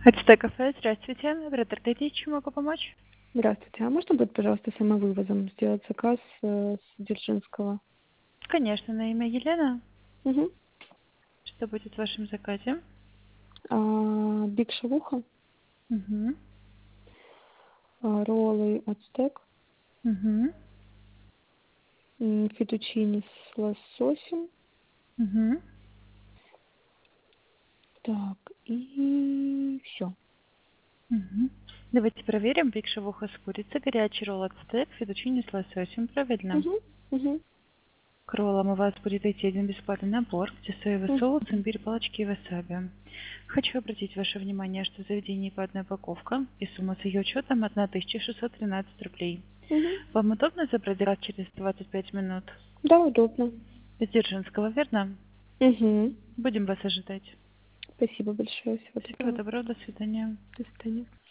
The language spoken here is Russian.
Ацтек кафе, здравствуйте. Оператор Третий, чем могу помочь? Здравствуйте. А можно будет, пожалуйста, самовывозом сделать заказ с Дзержинского? Конечно, на имя Елена. Угу. Что будет в вашем заказе? Биг шавуха, Угу. роллы ацтек, Угу. фетучини с лососем. Угу. Так, и все. Угу. Давайте проверим. Биг шавуха с курицей, горячий ролл ацтек, фетучини с лососем. Правильно. Угу. Угу. К роллам у вас будет идти один бесплатный набор, где соевый соус, имбирь, палочки и васаби. Хочу обратить ваше внимание, что в заведении по одной упаковка и сумма с ее учетом 1613 рублей. Угу. Вам удобно забрать заказ через 25 минут? Да, удобно. Из Дзержинского, верно? Угу. Будем вас ожидать. Спасибо большое. Всего Всего доброго. доброго, до свидания. До свидания.